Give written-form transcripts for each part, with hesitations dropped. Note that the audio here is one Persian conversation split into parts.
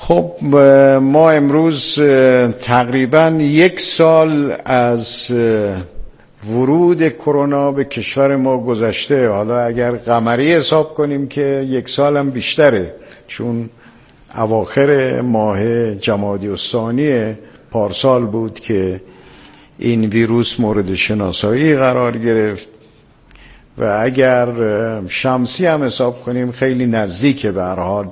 خب ما امروز تقریبا 1 سال از ورود کرونا به کشور ما گذشته. حالا اگر قمری حساب کنیم که 1 سال هم بیشتره، چون اواخر ماه جمادی الثانی پارسال بود که این ویروس مورد شناسایی قرار گرفت و اگر شمسی هم حساب کنیم خیلی نزدیک به هر حال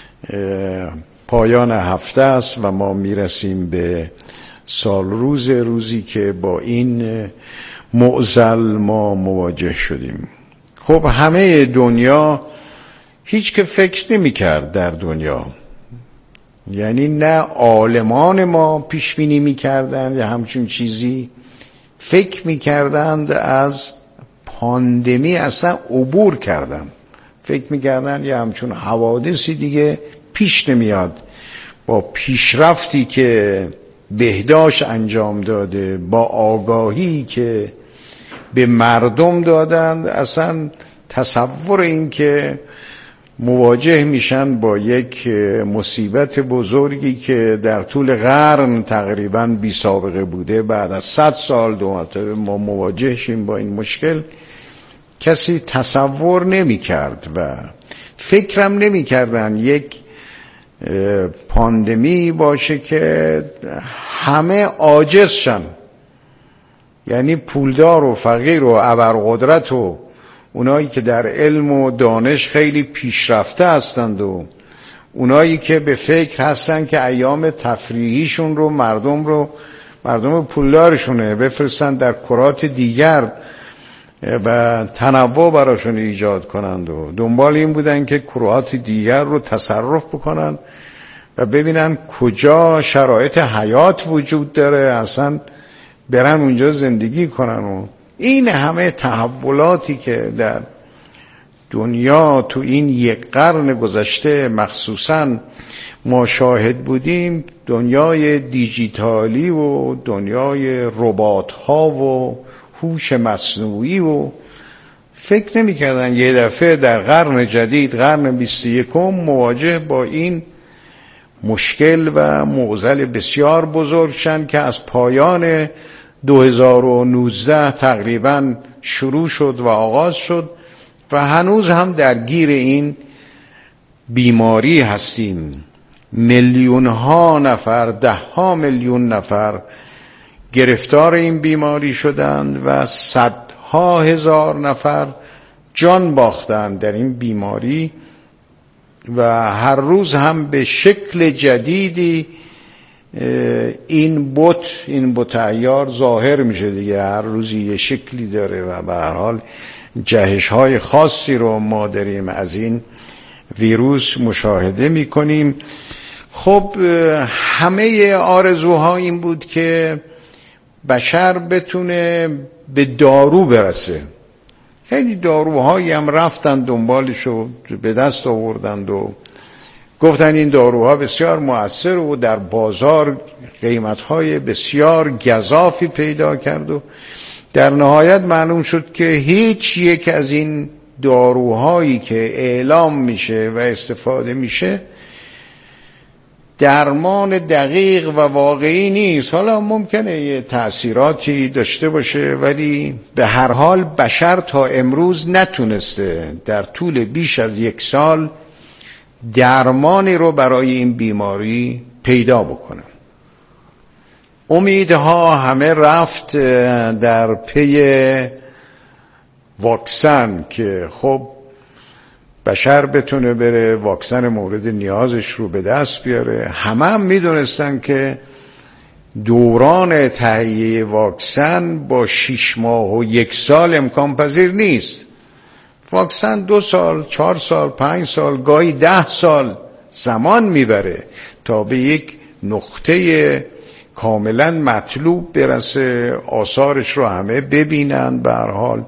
پایان هفته است و ما میرسیم به روزی که با این معضل ما مواجه شدیم. خب همه دنیا هیچ که فکر نمی کرد در دنیا، یعنی نه عالمان ما پیش بینی می کردند یا همچون چیزی فکر می کردند از پاندمی اصلا عبور کردن، فکر می کردند یا همچون حوادثی دیگه پیش نمیاد. با پیشرفتی که بهداشت انجام داده، با آگاهی که به مردم دادند، اصلا تصور این که مواجه میشن با یک مصیبت بزرگی که در طول قرن تقریبا بی سابقه بوده، بعد از 100 سال دو مرتبه ما مواجه شیم با این مشکل، کسی تصور نمی کرد و فکرم نمی کردن یک پاندمی باشه که همه عاجز شن، یعنی پولدار و فقیر و ابرقدرت و اونایی که در علم و دانش خیلی پیشرفته هستند و اونایی که به فکر هستن که ایام تفریحیشون رو مردم پولدارشونه بفرستن در کرات دیگر و تنوع براشون ایجاد کنند و دنبال این بودن که کرات دیگر رو تصرف بکنن و ببینن کجا شرایط حیات وجود داره، اصلا برن اونجا زندگی کنن. و این همه تحولاتی که در دنیا تو این 1 قرن گذشته مخصوصا ما شاهد بودیم، دنیای دیجیتالی و دنیای ربات ها و هوش مصنوعی، و فکر نمی کردن یه دفعه در قرن جدید قرن 21 مواجه با این مشکل و معضل بسیار بزرگ شن که از پایان 2019 تقریبا شروع شد و آغاز شد و هنوز هم درگیر این بیماری هستیم. میلیون ها نفر، 10 میلیون نفر گرفتار این بیماری شدند و 100,000 نفر جان باختند در این بیماری و هر روز هم به شکل جدیدی این بت عیار ظاهر میشه دیگه، هر روزی یه شکلی داره و به هر حال جهش‌های خاصی رو ما داریم از این ویروس مشاهده میکنیم. خب همه آرزوها این بود که بشر بتونه به دارو برسه. خیلی داروهایی هم رفتن دنبالشو به دست آوردند و گفتن این داروها بسیار مؤثر و در بازار قیمتهای بسیار گزافی پیدا کرد و در نهایت معلوم شد که هیچ یک از این داروهایی که اعلام میشه و استفاده میشه درمان دقیق و واقعی نیست. حالا ممکنه یه تأثیراتی داشته باشه، ولی به هر حال بشر تا امروز نتونسته در طول بیش از 1 سال درمانی رو برای این بیماری پیدا بکنه. امیدها همه رفت در پی واکسن که خب بشر بتونه بره واکسن مورد نیازش رو به دست بیاره. هم میدونستن که دوران تهیه واکسن با 6 ماه و 1 سال امکان پذیر نیست. واکسن 2 سال، 4 سال، 5 سال، گاهی 10 سال زمان میبره تا به یک نقطه کاملا مطلوب برسه، آثارش رو همه ببینن، به هر حال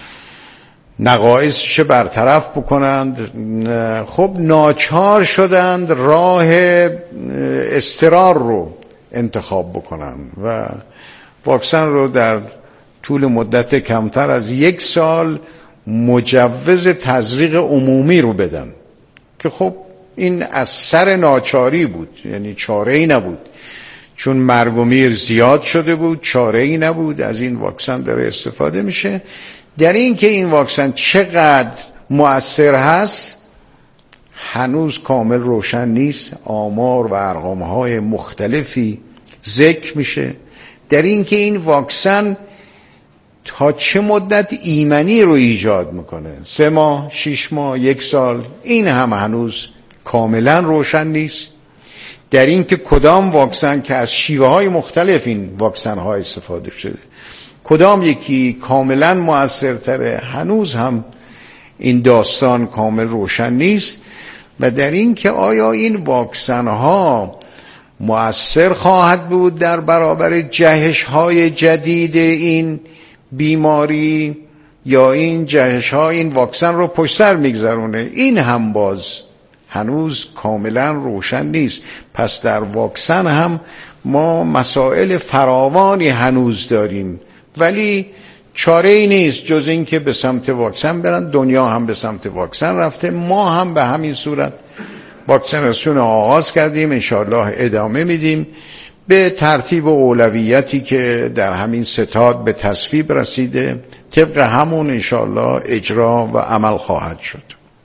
نقایصش برطرف بکنند. خب ناچار شدند راه اضطرار رو انتخاب بکنند و واکسن رو در طول مدت کمتر از 1 سال مجوز تزریق عمومی رو بدن که خب این از سر ناچاری بود، یعنی چاره‌ای نبود، چون مرگ و میر زیاد شده بود، چاره‌ای نبود، از این واکسن داره استفاده میشه. در این که این واکسن چقدر مؤثر هست هنوز کامل روشن نیست. آمار و ارقام‌های مختلفی ذکر میشه در این که این واکسن تا چه مدت ایمنی رو ایجاد میکنه، 3 ماه، 6 ماه، 1 سال، این هم هنوز کاملا روشن نیست. در این که کدام واکسن که از شیوه های مختلف این واکسن ها استفاده شده کدام یکی کاملا مؤثرتره، هنوز هم این داستان کامل روشن نیست. و در این که آیا این واکسن ها مؤثر خواهد بود در برابر جهش های جدید این بیماری یا این جهش ها این واکسن رو پشت سر میگذرونه، این هم باز هنوز کاملا روشن نیست. پس در واکسن هم ما مسائل فراوانی هنوز داریم، ولی چاره ای نیست جز این که به سمت واکسن برن. دنیا هم به سمت واکسن رفته، ما هم به همین صورت واکسیناسیون آغاز کردیم، انشاءالله ادامه میدیم به ترتیب و اولویتی که در همین ستاد به تصویب رسیده، طبق همون انشاءالله اجرا و عمل خواهد شد.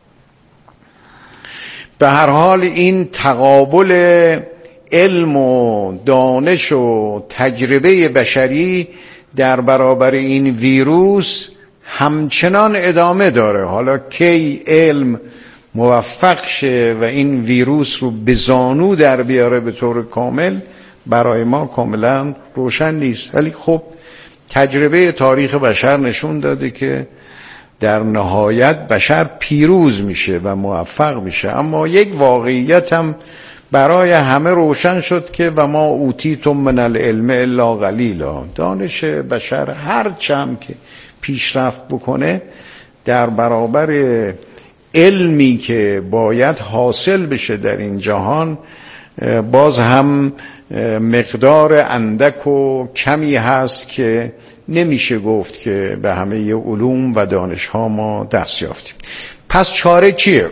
به هر حال این تقابل علم و دانش و تجربه بشری در برابر این ویروس همچنان ادامه داره. حالا کی علم موفق شه و این ویروس رو به زانو در بیاره به طور کامل برای ما کاملا روشن نیست، ولی خب تجربه تاریخ بشر نشون داده که در نهایت بشر پیروز میشه و موفق میشه. اما یک واقعیت هم برای همه روشن شد که و ما اوتیتم من العلم الا قلیلا، دانش بشر هر چم که پیشرفت بکنه در برابر علمی که باید حاصل بشه در این جهان باز هم مقدار اندک و کمی هست که نمیشه گفت که به همه علوم و دانش ها ما دست یافتیم. پس چاره چیه؟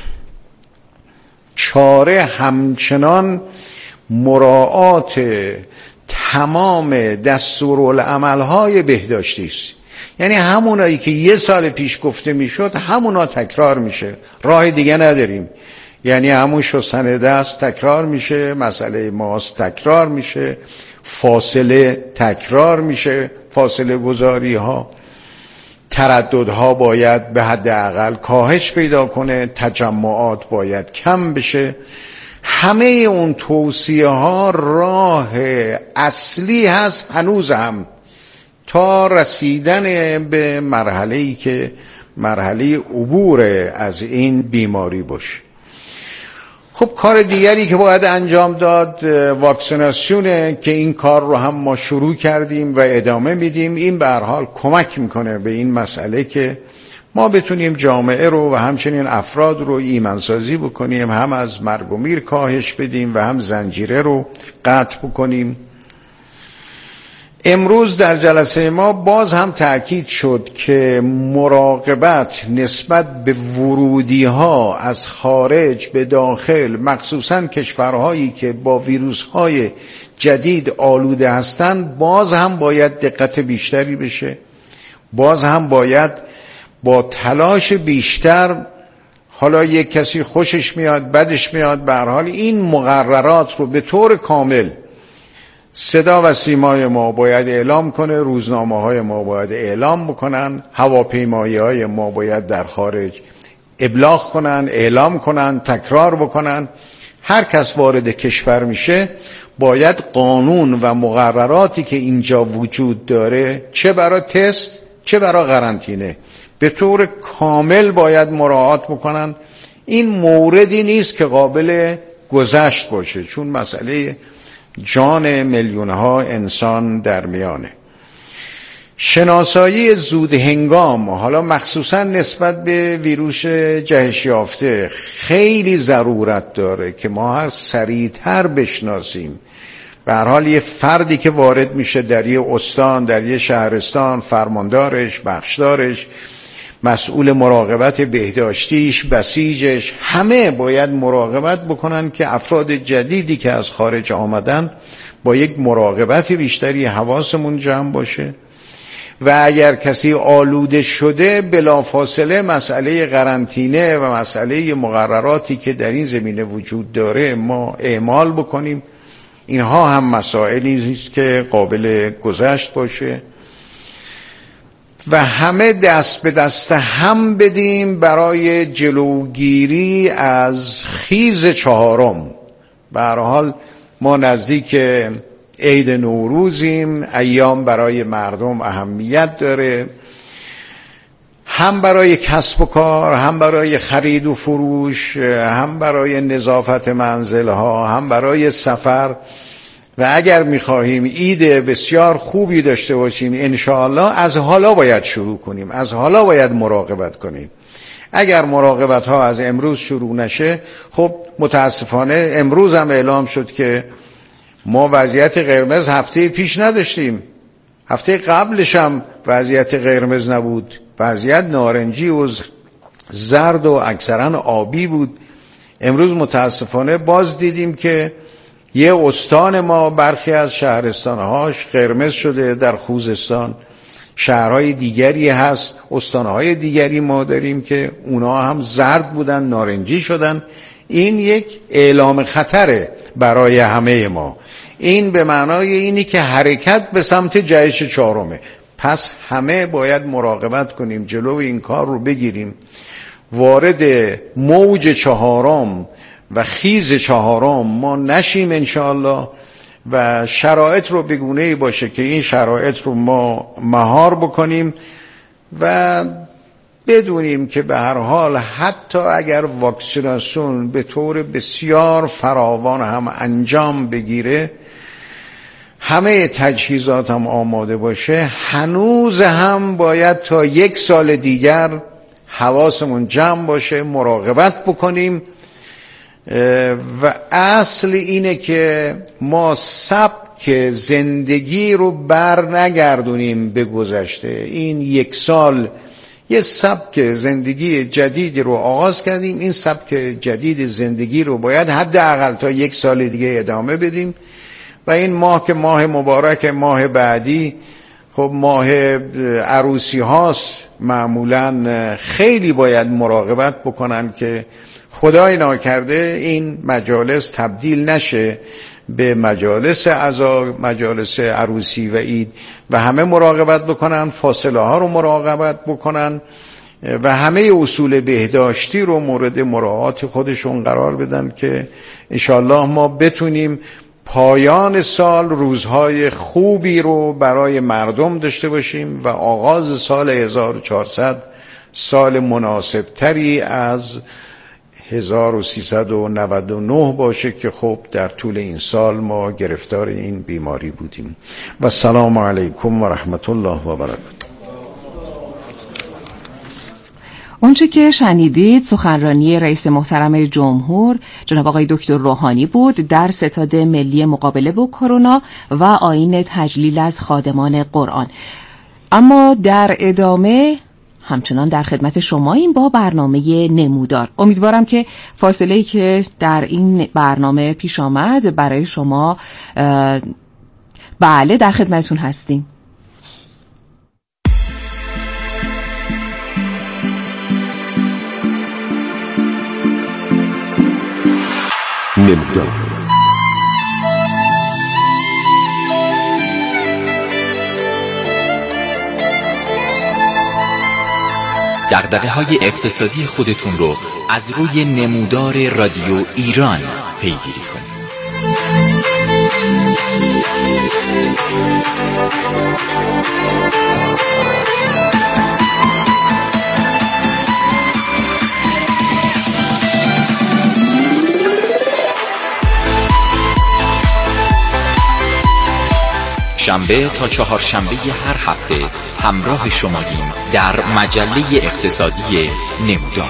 چاره همچنان مراعات تمام دستورالعمل های بهداشتی است. یعنی همونایی که 1 سال پیش گفته میشد همونا تکرار میشه، راه دیگه نداریم. یعنی همون شستن دست تکرار میشه، مسئله ماسک تکرار میشه، فاصله تکرار میشه، فاصله گذاری ها، ترددها باید به حداقل کاهش پیدا کنه، تجمعات باید کم بشه. همه اون توصیه ها راه اصلی هست هنوز هم تا رسیدن به مرحله‌ای که مرحله عبور از این بیماری باشه. خب کار دیگری که باید انجام داد واکسیناسیونه که این کار رو هم ما شروع کردیم و ادامه میدیم. این به هر حال کمک میکنه به این مسئله که ما بتونیم جامعه رو و همچنین افراد رو ایمنسازی بکنیم، هم از مرگ و میر کاهش بدیم و هم زنجیره رو قطع بکنیم. امروز در جلسه ما باز هم تأکید شد که مراقبت نسبت به ورودی ها از خارج به داخل، مخصوصا کشورهایی که با ویروس های جدید آلوده هستند، باز هم باید دقت بیشتری بشه. باز هم باید با تلاش بیشتر، حالا یک کسی خوشش میاد بدش میاد، به هر حال این مقررات رو به طور کامل صدا و سیمای ما باید اعلام کنه، روزنامه های ما باید اعلام بکنن، هواپیمایی های ما باید در خارج ابلاغ کنن، اعلام کنن، تکرار بکنن. هر کس وارد کشور میشه باید قانون و مقرراتی که اینجا وجود داره، چه برای تست چه برای قرنطینه، به طور کامل باید مراعات بکنن. این موردی نیست که قابل گذشت باشه، چون مسئله جان میلیون ها انسان در میانه. شناسایی زود هنگام، حالا مخصوصا نسبت به ویروس جهش یافته، خیلی ضرورت داره که ما هر سریعتر بشناسیم. به هر حال یه فردی که وارد میشه در یه استان، در یه شهرستان، فرماندارش، بخشدارش، مسئول مراقبت بهداشتیش، بسیجش، همه باید مراقبت بکنن که افراد جدیدی که از خارج آمدن با یک مراقبت بیشتری حواسمون جمع باشه و اگر کسی آلوده شده بلافاصله مسئله قرنطینه و مسئله مقرراتی که در این زمینه وجود داره ما اعمال بکنیم. اینها هم مسائلی نیست که قابل گذشت باشه و همه دست به دست هم بدیم برای جلوگیری از خیز چهارم. به هر حال ما نزدیک عید نوروزیم، ایام برای مردم اهمیت داره، هم برای کسب و کار، هم برای خرید و فروش، هم برای نظافت منزلها، هم برای سفر. و اگر می‌خواهیم عید بسیار خوبی داشته باشیم انشاءالله از حالا باید شروع کنیم، از حالا باید مراقبت کنیم. اگر مراقبت ها از امروز شروع نشه، خب متاسفانه امروز هم اعلام شد که ما وضعیت قرمز هفته پیش نداشتیم، هفته قبلش هم وضعیت قرمز نبود، وضعیت نارنجی و زرد و اکثرا آبی بود. امروز متاسفانه باز دیدیم که یه استان ما برخی از شهرستانهاش قرمز شده در خوزستان، شهرهای دیگری هست، استانهای دیگری ما داریم که اونا هم زرد بودن نارنجی شدن. این یک اعلام خطره برای همه ما. این به معنای اینی که حرکت به سمت جهش چهارمه. پس همه باید مراقبت کنیم، جلو این کار رو بگیریم، وارد موج چهارم و خیز چهارم ما نشیم انشاءالله و شرایط رو بگونه‌ای باشه که این شرایط رو ما مهار بکنیم و بدونیم که به هر حال حتی اگر واکسیناسیون به طور بسیار فراوان هم انجام بگیره، همه تجهیزات هم آماده باشه، هنوز هم باید تا 1 سال دیگر حواسمون جمع باشه، مراقبت بکنیم و اصل اینه که ما سبک زندگی رو بر نگردونیم به گذشته. این 1 سال یه سبک زندگی جدیدی رو آغاز کردیم، این سبک جدید زندگی رو باید حداقل تا 1 سال دیگه ادامه بدیم و این ماه که ماه مبارک، ماه بعدی خب ماه عروسی هاست، معمولا خیلی باید مراقبت بکنن که خدای ناکرده این مجالس تبدیل نشه به مجالس عزا، مجالس عروسی و عید و همه مراقبت بکنن، فاصله ها رو مراقبت بکنن و همه اصول بهداشتی رو مورد مراعات خودشون قرار بدن که انشالله ما بتونیم پایان سال روزهای خوبی رو برای مردم داشته باشیم و آغاز سال 1400 سال مناسب تری از 1399 باشه که خب در طول این سال ما گرفتار این بیماری بودیم. و السلام علیکم و رحمت الله و برکاته. اونچه که شنیدید سخنرانی رئیس محترم جمهور جناب آقای دکتر روحانی بود در ستاد ملی مقابله با کرونا و آیین تجلیل از خادمان قرآن. اما در ادامه همچنان در خدمت شماییم با برنامه نمودار. امیدوارم که فاصله‌ای که در این برنامه پیش آمد برای شما بله در خدمتتون هستیم. نمودار دغدغه‌های اقتصادی خودتون رو از روی نمودار رادیو ایران پیگیری کنید. شنبه تا چهارشنبه هر هفته همراه شماییم در مجله اقتصادی نمودار.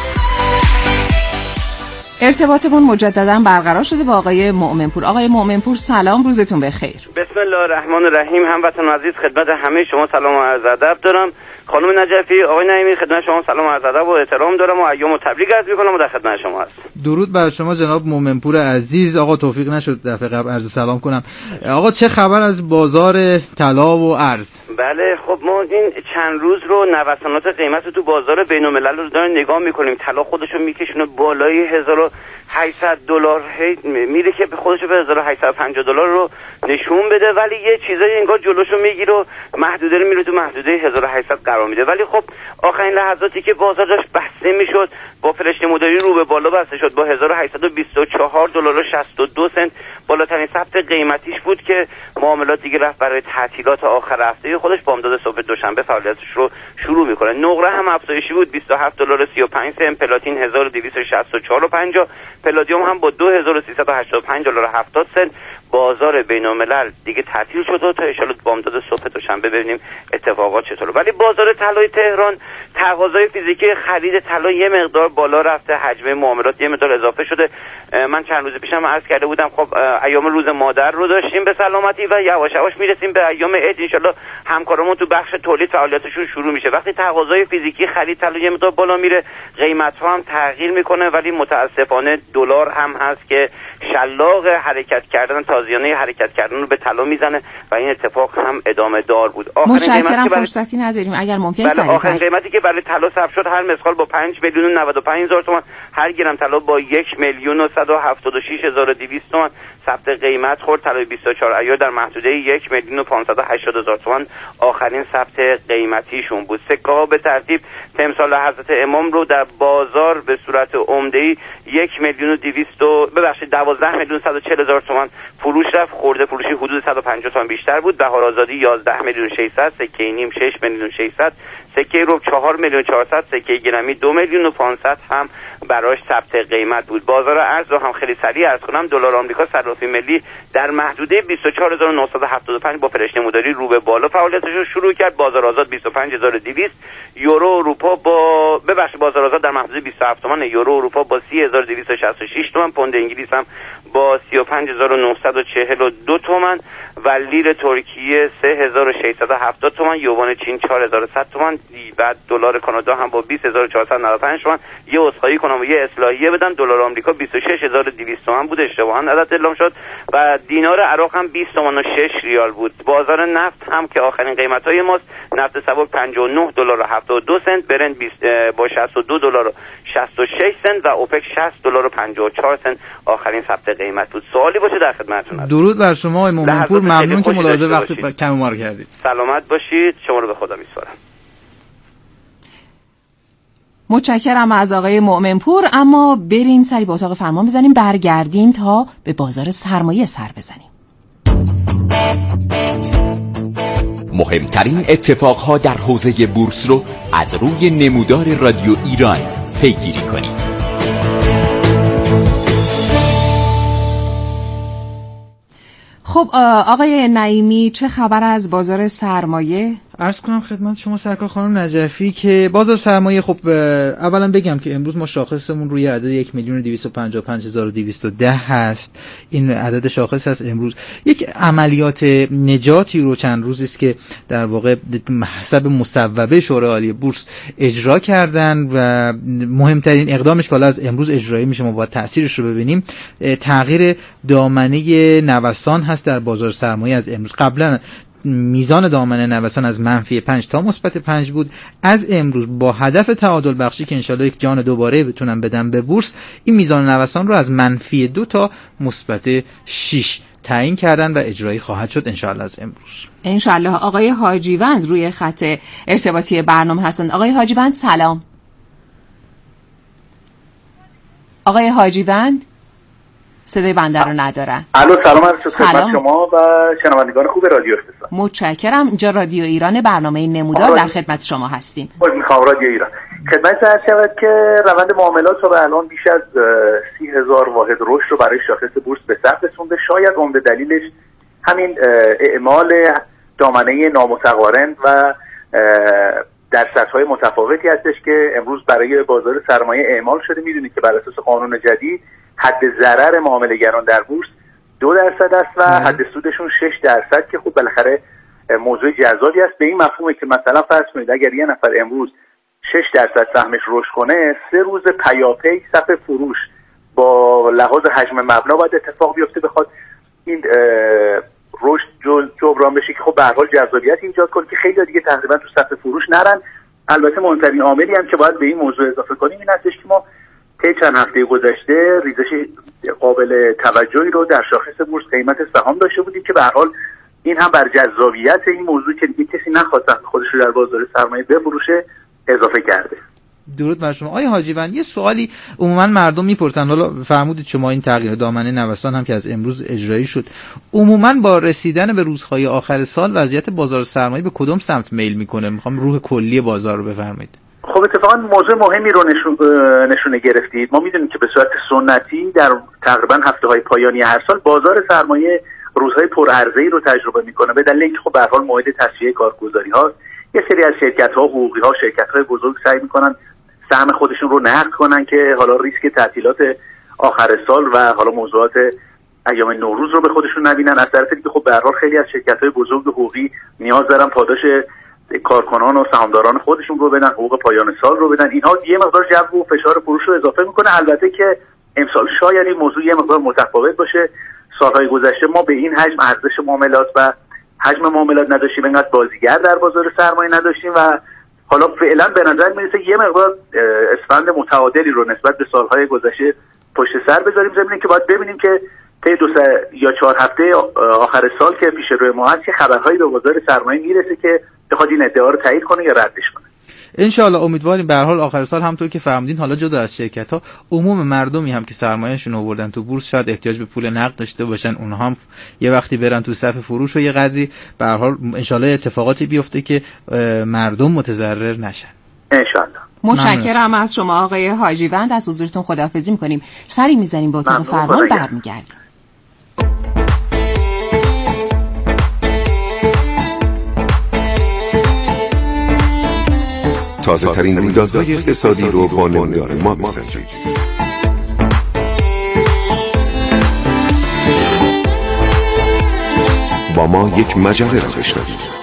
ارتباطمون مجددا برقرار شده با آقای مؤمنپور. آقای مؤمنپور سلام، روزتون بخیر. بسم الله الرحمن الرحیم. هموطنان عزیز خدمت همه شما سلام و عرض ادب دارم. خانم نجفی، آقای نعیمی، خدمت شما سلام و عرض ادب و احترام دارم و ایام تبریک عرض می‌کنم و در خدمت شما هستم. درود بر شما جناب مومنپور عزیز. آقا توفیق نشد دفعه قبل عرض سلام کنم. آقا چه خبر از بازار طلا و ارز؟ بله خب ما این چند روز رو نوسانات قیمت تو بازار بین‌الملل رو داریم نگاه می‌کنیم. طلا خودشو میکشونه بالای $1800 میره که خودشو به $1850 رو نشون بده، ولی یه چیزایی انگار جلوشو میگیره و محدوده رو میره تو محدوده 1800 قرار میده. ولی خب آخرین لحظاتی که بازار داشت بسته میشد با فرشته مداری رو به بالا بسته شد با $1824.62 بالاترین ثبت قیمتیش بود که معاملات دیگه رفت برای تعطیلات آخر هفته خودش بامداد صبح دوشنبه فعالیتش رو شروع میکنه. نقره هم افزایشی بود $27.35، پلاتین $1264.50، پلادیوم هم با $2385.70. بازار بین‌الملل دیگه تعطیل شد و تا ان شاءالله بامداد صبح دوشنبه ببینیم اتفاقات چطوره. ولی بازار طلای تهران تقاضای فیزیکی خرید طلا یه مقدار بالا رفته، حجم معاملات یه مقدار اضافه شده. من چند روز پیشم عرض کرده بودم خب ایام روز مادر رو داشتیم به سلامتی و یواش یواش میرسیم به ایام عید، ان شاءالله همکارامون تو بخش تولید فعالیتشون شروع میشه. وقتی تقاضای فیزیکی خرید طلا یه مقدار بالا میره قیمت‌ها هم تغییر میکنه، ولی متاسفانه دلار هم هست که شلاق حرکت کردن تازیانه حرکت کردن رو به طلا میزنه و این اتفاق هم ادامه دار بود. متشکرم، فرصتی نداریم اگر ممکن سریع‌تر. آخرین قیمتی که برای طلا ثبت شد هر مسقال با 5,095,000 تومان، هر گرم طلا با 1,176,200 تومان ثبت قیمت خورد. طلای 24 عیار در محدوده 1,580,000 تومان آخرین ثبت قیمتیشون بود. سکه ها به ترتیب تمثال حضرت امام رو در بازار به صورت عمده‌ای 12,140,000 تومان فروش رفت. خورده فروشی حدود 150 تومان بیشتر بود. بهار آزادی 11,600,000، سکه نیم 6,600,000، سکه ربع 4,400,000، سکه گرمی 2,500,000 هم براش ثبت قیمت بود. بازار ارز رو هم خیلی سریع عرض کنم. دلار آمریکا صرافی ملی در محدوده 24,975 با فرشته مداری رو به بالا فعالیتش رو شروع کرد. بازار آزاد 25,200. یورو اروپا بازار آزاد در محدوده 27 تومان. یورو اروپا با 30,266 تومان. پوند انگلیس هم با 35,942 تومان و لیر ترکیه 3,670 تومان. یوان چین 4,100 تومان. بعد دلار کانادا هم با 20,495 تومان. یه عذرخواهی کنم و یه اصلاحیه بدم، دلار آمریکا 26,200 تومان بود، اشتباها عدد اعلام شد. و دینار عراق هم 20 تومان و 6 ریال بود. بازار نفت هم که آخرین قیمت‌های ماست، نفت سبک $59.72، برنت با $62.66 و اوپک $60.54 آخرین ثبت قیمت بود. سوالی باشه در خدمتتون هستم. درود بر شما آقای مومنپور، ممنون که ملاحظه وقت کم ما رو کردید. سلامت باشید، شما رو به خدا میسپارم. متشکرم از آقای مومنپور. اما بریم سری به اتاق فرمان بزنیم، برگردیم تا به بازار سرمایه سر بزنیم. مهمترین اتفاقها در حوزه بورس رو از روی نمودار رادیو ایران پیگیری کنید. خب آقای نعیمی، چه خبر از بازار سرمایه؟ عرض کنم خدمت شما سرکار خانم نجفی که بازار سرمایه خب اولا بگم که امروز ما شاخصمون روی عدد 1,255,210 هست. این عدد شاخص هست امروز. یک عملیات نجاتی رو چند روزی است که در واقع حسب مصوبه شورای عالی بورس اجرا کردن و مهمترین اقدامش که از امروز اجرایی میشه، ما باید تاثیرش رو ببینیم. تغییر دامنه نوسان هست در بازار سرمایه از امروز. قبلا میزان دامنه نوسان از -5 تا -5 بود. از امروز با هدف تعادل بخشی که انشالله یک جان دوباره بتونم بدم به بورس، این میزان نوسان رو از -2 تا +6 تعیین کردن و اجرایی خواهد شد انشالله از امروز. انشالله. آقای حاجیوند روی خط ارتباطی برنامه هستند. آقای حاجیوند سلام. آقای حاجیوند صدای بنده رو ندارن. الو سلام علیکم خدمت شما و شنوندگان خوب رادیو اقتصاد. متشکرم. اینجا رادیو ایران، برنامه نمودار، در خدمت شما هستیم. میخوام رادیو ایران خدمت عرض شود که روند معاملات رو الان بیش از 30,000 واحد رشد رو برای شاخص بورس به ثبت رسونده. شاید عمده دلیلش همین اعمال دامنه نامتقارن و در سطح‌های متفاوتی هستش که امروز برای بازار سرمایه اعمال شده. میدونید که بر اساس قانون جدید حد ضرر معامله‌گران در بورس 2% است و حد سودشون 6% که خب بالاخره موضوع جذابی است. به این مفهومه که مثلا فرض کنید اگر یه نفر امروز 6% سهمش رشد کنه، 3 روز پیاپی صف فروش با لحاظ حجم مبنا باید اتفاق بیفته بخواد این رشد جبران بشه که خب به هر حال جذابیت ایجاد کنه که خیلی دیگه تقریبا تو صف فروش نرن. البته مهمترین عاملی هم که باید به این موضوع اضافه کنیم این هستش که ما طی چند هفته گذشته ریزش قابل توجهی رو در شاخص بورس قیمت سهام داشته بودیم که به هر حال این هم بر جذابیت این موضوع که دیگه کسی نخواد خودش رو در بازار سرمایه بفروشه اضافه کرده. درود بر شما. آقای حاجیوند، یه سوالی عموما مردم میپرسن، حالا فرمودید شما این تغییر دامنه نوسان هم که از امروز اجرایی شد، عموما با رسیدن به روزهای آخر سال وضعیت بازار سرمایه به کدوم سمت میل میکنه؟ میخوام روح کلی بازار رو بفرمایید. خب اتفاقا موضوع مهمی رو نشونه گرفتید. ما میدونیم که به صورت سنتی در تقریبا هفته‌های پایانی هر سال بازار سرمایه روزهای پرعرضه‌ای رو تجربه میکنه به دلیل اینکه خب به هر حال موعد تصفیه کارگزاری هاست. یه سری از شرکت‌ها، حقوقی‌ها، شرکت‌های بزرگ سعی میکنن سهم خودشون رو نقد کنن که حالا ریسک تعطیلات آخر سال و حالا موضوعات ایام نوروز رو به خودشون نبینن. از طرف دیگه خب به هر حال خیلی از شرکت‌های بزرگ حقوقی نیاز دارن پاداش کارکنان و سهامداران خودشون رو بدن، حقوق پایان سال رو بدن. اینها یه مقدار جو و فشار فروش رو اضافه میکنه. البته که امسال شاید این موضوع یه مقدار متفاوت باشه. سالهای گذشته ما به این حجم ارزش معاملات و حجم معاملات نداشتیم، اینقدر بازیگر در بازار سرمایه نداشتیم و حالا فعلا به نظر میرسه یه مقدار اسفند متعادلی رو نسبت به سالهای گذشته پشت سر بذاریم، ضمن که باید ببینیم که طی 2 یا 4 هفته آخر سال که پیش روی ما هست که خبرهایی به بازار سرمایه میرسه که بخواد این ادعا رو تایید کنه یا ردش کنه. انشالله امیدواریم. به هر حال آخر سال همونطور که فرمودین، حالا جدا از شرکت‌ها، عموم مردمی هم که سرمایه‌شون آوردن تو بورس شاید احتیاج به پول نقد داشته باشن، اونها هم یه وقتی برن تو صف فروش و یه قدری به هر حال انشالله اتفاقاتی بیفته که مردم متضرر نشن. انشالله. متشکرم از شما آقای حاجیوند. از حضورتون خداحافظی می‌کنیم. سری می‌زنیم با اتاق فرمان، برمیگردیم. تازه ترین رویدادهای اقتصادی رو با نمودار ما بسنجید. با ما یک مجله را بشنوید.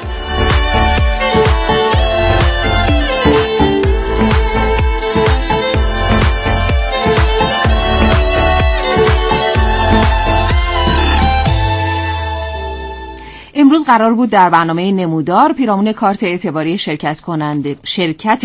امروز قرار بود در برنامه نمودار پیرامون کارت اعتباری شرکت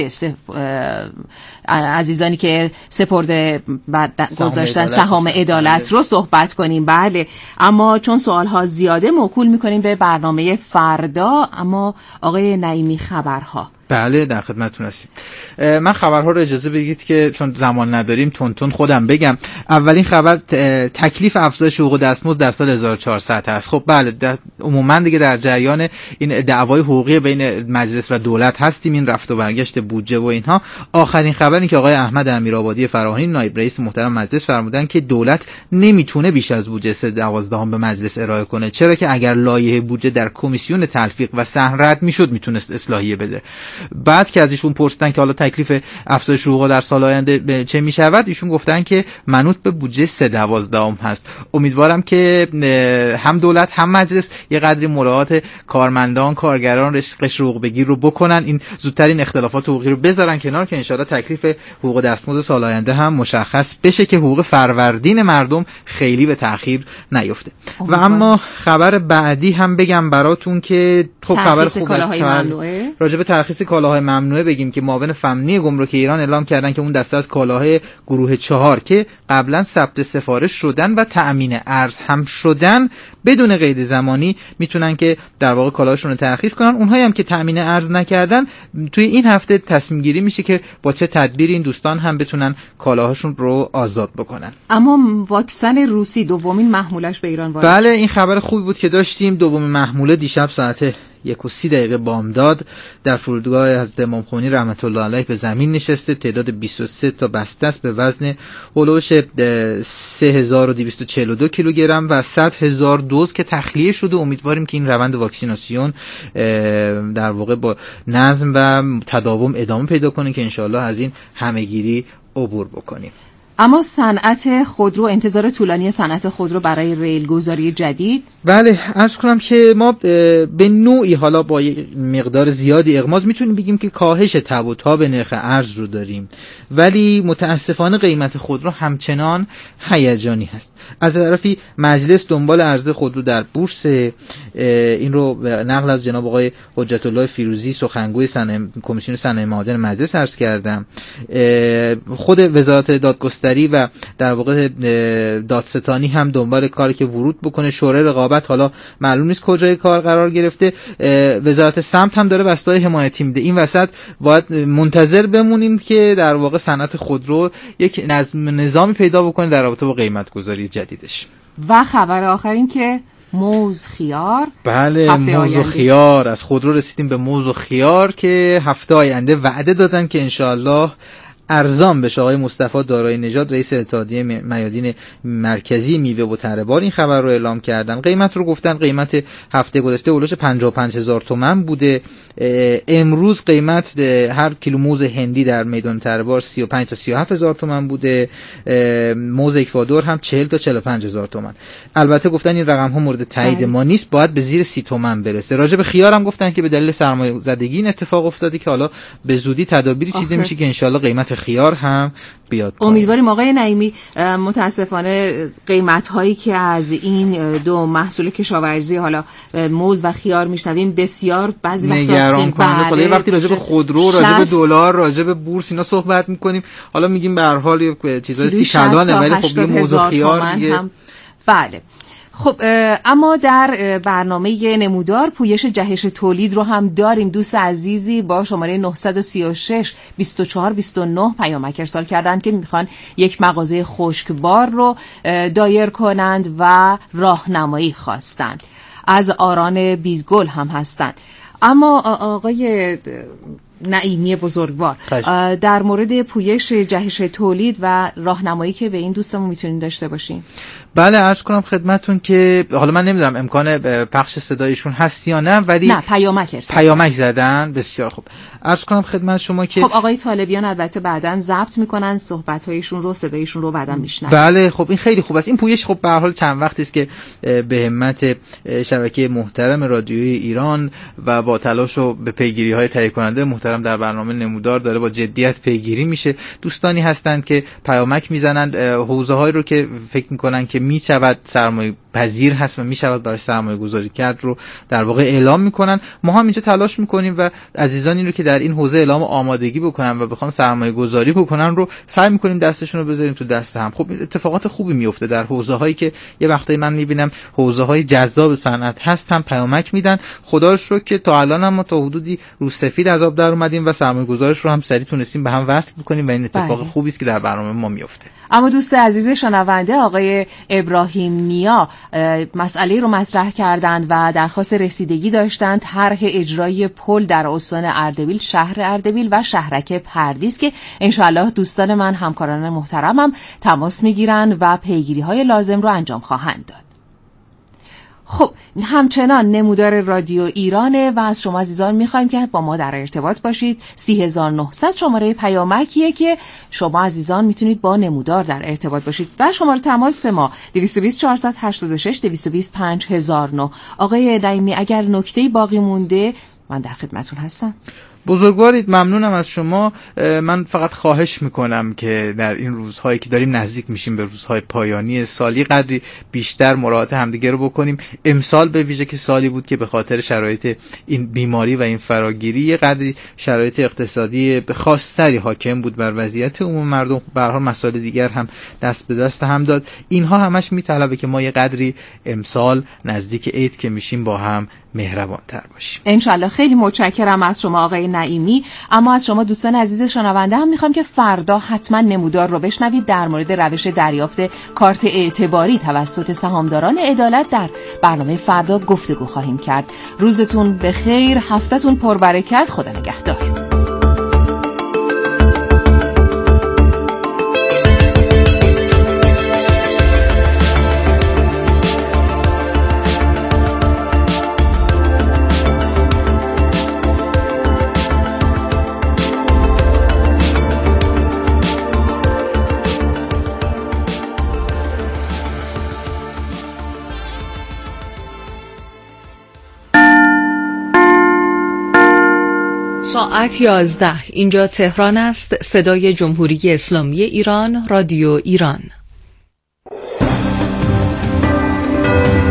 عزیزانی که سپرده گذاشتن سهام عدالت رو صحبت کنیم. بله، اما چون سوالها زیاده موکول میکنیم به برنامه فردا. اما آقای نعیمی، خبرها. بله، در خدمتتون هستیم. من خبرها رو اجازه بدید که چون زمان نداریم تون خودم بگم. اولین خبر تکلیف افزایش حقوق دستمزد در سال 1400 هست. خب بله، عموما دیگه در جریان این دعوای حقوقی بین مجلس و دولت هستیم، این رفت و برگشت بودجه و اینها. آخرین خبری که آقای احمد امیرآبادی فراهانی نایب رئیس محترم مجلس فرمودن که دولت نمیتونه بیش از بودجه 3/12 به مجلس ارائه کنه، چرا که اگر لایحه بودجه در کمیسیون تلفیق و صحن رد میشد میتونست اصلاحیه بده. بعد که از ایشون پرسیدن که حالا تکلیف افزایش حقوق در سال آینده چه میشود، ایشون گفتن که منوط به بودجه 3/12 هست. امیدوارم که هم دولت هم مجلس یه قدری مراعات کارمندان، کارگران، قشر حقوق بگیر رو بکنن، این زودترین اختلافات حقوقی رو بذارن کنار که انشالله تکلیف حقوق دستمزد سال آینده هم مشخص بشه که حقوق فروردین مردم خیلی به تأخیر نیفته. و اما خبر بعدی هم بگم براتون که خب خبر خوب است. راجع به ترخیص کالاهای ممنوعه بگیم که معاون فنی گمرک ایران اعلام کردن که اون دسته از کالاهای گروه 4 که قبلا ثبت سفارش شدن و تأمین ارز هم شدن بدون قید زمانی میتونن که در واقع کالاهاشون رو ترخیص کنن. اونهایی هم که تأمین ارز نکردن توی این هفته تصمیم گیری میشه که با چه تدبیری این دوستان هم بتونن کالاهاشون رو آزاد بکنن. اما واکسن روسی دومین محمولش به ایران وارد. بله، این خبر خوبی بود که داشتیم. دومین محموله دیشب ساعت 1:30 بامداد در فرودگاه حضرت امام خمینی رحمت الله علیه به زمین نشسته. تعداد 23 تا بسته است به وزن هولوش 3242 کیلوگرم و 100,000 دوز که تخلیه شده. امیدواریم که این روند واکسیناسیون در واقع با نظم و تداوم ادامه پیدا کنه که انشالله از این همهگیری عبور بکنیم. اما صنعت خودرو، انتظار طولانی صنعت خودرو برای ریلگذاری جدید؟ بله، عرض کنم که ما به نوعی حالا با مقدار زیادی اغماض میتونیم بگیم که کاهش تب و تاب نرخ ارز رو داریم، ولی متاسفانه قیمت خودرو همچنان هیجانی هست. از طرفی مجلس دنبال عرضه خودرو در بورس، این رو نقل از جناب آقای حجت الله فیروزی سخنگوی کمیسیون صنایع معادن مجلس عرض کردم. خود وزارت دادگستری و در واقع دادستانی هم دنبال کاری که ورود بکنه. شورای رقابت حالا معلوم نیست کجای کار قرار گرفته. وزارت سمت هم داره بستای حمایتی میده. این وسط باید منتظر بمونیم که در واقع صنعت خودرو یک نظامی پیدا بکنه در رابطه با قیمت گذاری جدیدش. و خبر آخر این که موز خیار، بله موز و خیار، از خودرو رسیدیم به موز و خیار که هفته آینده وعده دادن که انشاءالله ارزان بشه. آقای مصطفی دارایی نژاد رئیس اتحادیه میادین مرکزی میوه و تره‌بار این خبر رو اعلام کردن. قیمت رو گفتن قیمت هفته گذشته اولش 55,000 تومان بوده. امروز قیمت هر کیلو موز هندی در میدان تره‌بار 35 تا 37,000 تومان بوده. موز اکوادور هم 40 تا 45,000 تومان. البته گفتن این رقم ها مورد تایید ما نیست، باید به زیر 30 تومان برسه. راجع به خیار هم گفتن که به دلیل سرمایه‌زدگی این اتفاق افتاده که حالا به زودی تدابیری چیده میشه که ان شاءالله قیمت خیار هم بیاد. امیدواریم آقای نعیمی. متاسفانه قیمت هایی که از این دو محصول کشاورزی حالا موز و خیار میشنویم بسیار بعضی وقتا نگران کننده. حالا وقتی راجع به خودرو، راجع به دلار، راجع به بورس اینا صحبت میکنیم، حالا میگیم به هر حال چیزای سی کلانه، ولی خب یه موز و خیار دیگه. بله. خب اما در برنامه نمودار پویش جهش تولید رو هم داریم. دوست عزیزی با شماره 936 24 29 پیامک ارسال کردند که میخوان یک مغازه خشکبار رو دایر کنند و راهنمایی خواستند. از آران بیدگل هم هستند. اما آقای نعیمی بزرگوار، در مورد پویش جهش تولید و راهنمایی که به این دوستمون میتونین داشته باشین. بله عرض کنم خدمتون که حالا من نمیدونم امکان پخش صدایشون هست یا نه، ولی نه پیامک زدن. بسیار خوب. عرض کنم خدمت شما که خب آقای طالبیان البته بعداً ضبط میکنن صحبت‌هایشون رو، صدایشون رو بعداً میشنن. بله خب این خیلی خوب است. این پویش خب به هر حال چند وقتی است که به همت شبکه محترم رادیویی ایران و با تلاش و به پیگیری‌های تهیه کننده محترم در برنامه نمودار داره با جدیت پیگیری میشه. دوستانی هستند که پیامک میزنن حوزه‌هایی رو که فکر میکنن که میشود سرمایه پذیر هست و میشود برای سرمایه گذاری کرد رو در واقع اعلام میکنن. ما هم اینجا تلاش میکنیم و عزیزانی رو که در این حوزه اعلام آمادگی بکنن و بخوان سرمایه گذاری بکنن رو سعی میکنیم دستشون رو بذاریم تو دست هم. خب اتفاقات خوبی میفته در حوزه هایی که یه وقتایی من میبینم حوزه های جذاب صنعت هست هم پیامک میدن. خدا رو شکر که تا الان هم ما تا حدودی رو سفید از آب در اومدیم و سرمایه گذارش رو هم سریع تونستیم به هم وصل بکنیم و این اتفاق خوبی است که در برنامه ما میفته. اما دوست عزیز شنونده آقای ابراهیم نیا مسئله رو مطرح کردند و درخواست رسیدگی داشتند طرح اجرای پل در استان اردبیل، شهر اردبیل و شهرک پردیس که انشاءالله دوستان من همکاران محترمم تماس میگیرن و پیگیری‌های لازم رو انجام خواهند داد. خب همچنان نمودار رادیو ایرانه و از شما عزیزان میخوایم که با ما در ارتباط باشید. 3900 شماره پیامکیه که شما عزیزان میتونید با نمودار در ارتباط باشید و شماره تماس ما 220 486 220 5009. آقای نعیمی اگر نکته‌ای باقی مونده من در خدمتون هستم. بزرگوارید، ممنونم از شما. من فقط خواهش میکنم که در این روزهایی که داریم نزدیک میشیم به روزهای پایانی سالی قدری بیشتر مراعات همدیگه رو بکنیم. امسال به ویژه که سالی بود که به خاطر شرایط این بیماری و این فراگیری قدری شرایط اقتصادی خاص‌تری حاکم بود بر وضعیت عموم مردم. به هر حال مسائل دیگر هم دست به دست هم داد. اینها همش میطلبه که ما یه قدری امسال نزدیک عید که میشیم با هم مهربان تر باشیم. انشالله. خیلی متشکرم از شما آقای نعیمی. اما از شما دوستان عزیز شنونده هم میخوام که فردا حتما نمودار رو بشنوید در مورد روش دریافت کارت اعتباری توسط سهامداران عدالت. در برنامه فردا گفتگو خواهیم کرد. روزتون بخیر، هفتهتون پربرکت، خدا نگهدار. ساعت 11 اینجا تهران است. صدای جمهوری اسلامی ایران، رادیو ایران.